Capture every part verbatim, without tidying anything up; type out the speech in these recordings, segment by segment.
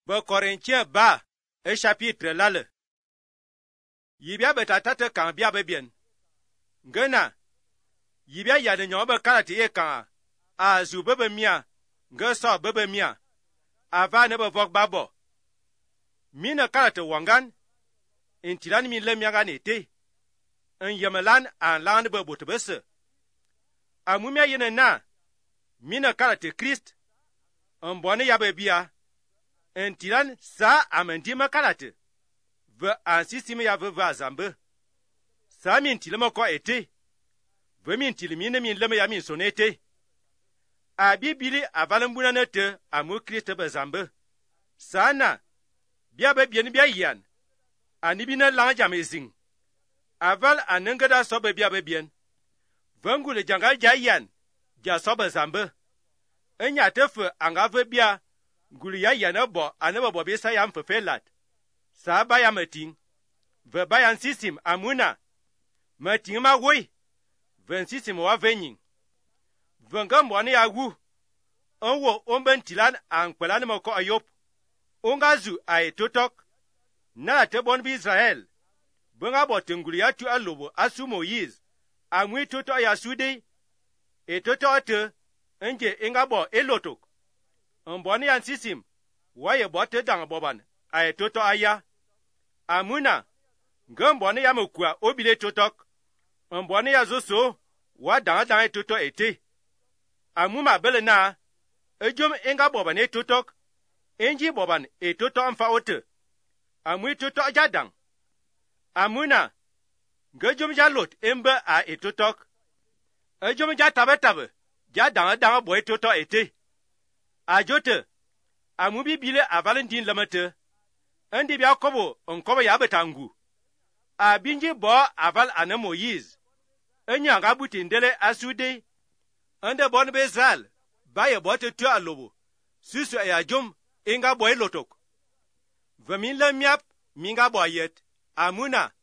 Be Corinthiens bas, et chapitre lale. Yibia betatata kan bia bebien. Ngena. Yibia yade nyon be karati e kan a zu bebe mia, nge so bebe mia. Ava ne be vok babo. Mina karate wangan, intilan min le miagan ete. En yemelan an lan be botebese. Amumia yene na, mina karate Christ, en bone yabe bia. En tiran sa amendima karate. Ve ansisime ya ve va zambe. Sa min tilema ko ete. Ve min tilimine min leme ya min sonete. A bibili avalembuna nete amu Christe be zambe. Sana. Bia be bien bia yan. Anibina langa amazing. Aval anengada sobe bia be bien. Vengule jangal jayan. Ja sobe zambe. Enya tefe angave bia. Guli ya yana bo anaba bo bisa ya mfefelat. Sa ba ya meting. Ve ba ya nsisim amuna. Meting ma woi. Ve nsisim wa venying. Venga mwani ya wu. Onwo omben tilan ankpelan mo ko ayop. Ongazu a etotok. Na te bon bi Israel. Benga bo tenguli ya tu alobo asu Moïse. Amwi toto ya sude. Etoto ate. Enje inga bo elotok. Mboni ya nsisim, waye bote dang boban, aye toto aya. Amuna, nge mboni ya mukwa obile totok. Mboni ya zoso, wa dang dang toto ete. Amuma bele na, ejom inga boban e totok. Enji boban e toto amfa ote. Amui toto ajadang. Amuna, nge jom jalot embe a e totok. Ejom jatabe tabe, jadang dang boy toto ete. Ajote, amubi bile a Valentin lamete, andi bia kobo, onkobo ya betangu. A binji bo aval ane Moïse, enya ngabuti ndele asude, ande bon bezal, baye bote tu alobo, susu e ajom, inga boy lotok. Vemin le miap, minga boyet, amuna,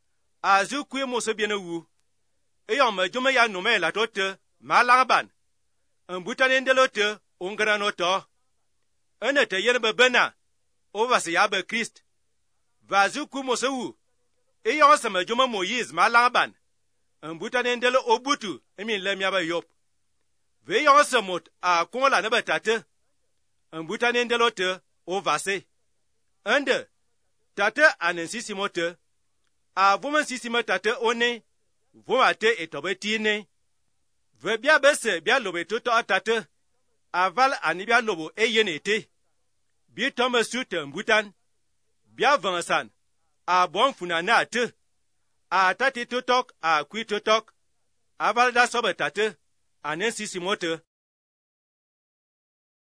azu kwe mose biene wu, eyon me jome ya nume la tote, malangaban, mbutane ndelote, Ungara to. Ene te yen bebena. Ova se yabe Christ. Vazu kumosewu. E yon se me joma Moïse malanban. Mbuta nendele obutu. Emin lem yabe yop. Ve yon se mot a konla nebe tate. Mbuta nendele te. Ova se. Ende. Tate anensisi mote. A vumen sisi me tate one. Vumate etobe tine. Ve bia bese bia lobe toto a tate. Aval anibia lobo e yenete. Bi tome sute mbutan. Bia vansan. A bon funana te. A tate totok a kwi totok. Aval da sobe tate. Anen sisi mote.